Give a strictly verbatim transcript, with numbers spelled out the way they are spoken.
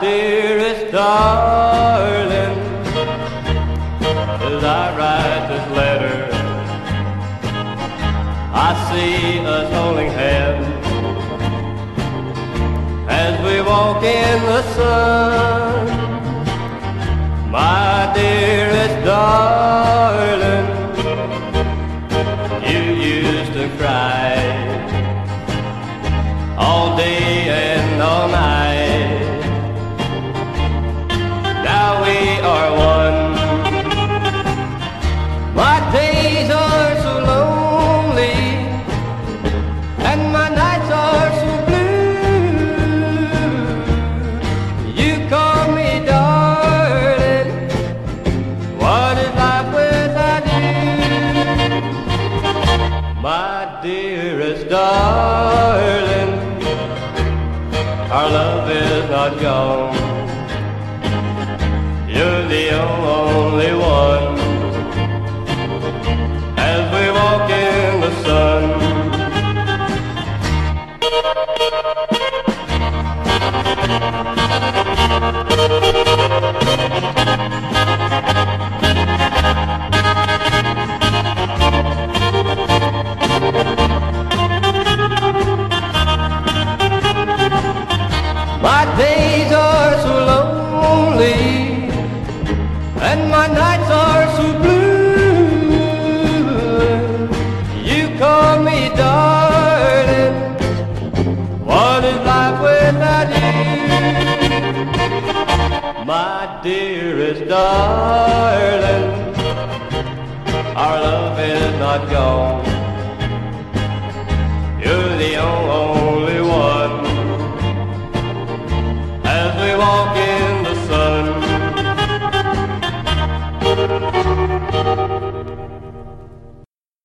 dearest darling, as I write this letter, I see us holding hands as we walk in the sun. My dearest darling, you used to cry all day and all night. Now we are one. My days are so lonely and my nights are so blue. You call me darling, what is life without you? My dearest darling, our love is not gone. You're the only one. As we walk in the sun, my days are so lonely and my nights are so blue. You call me darling, what is life without you? My dearest darling, our love is not gone.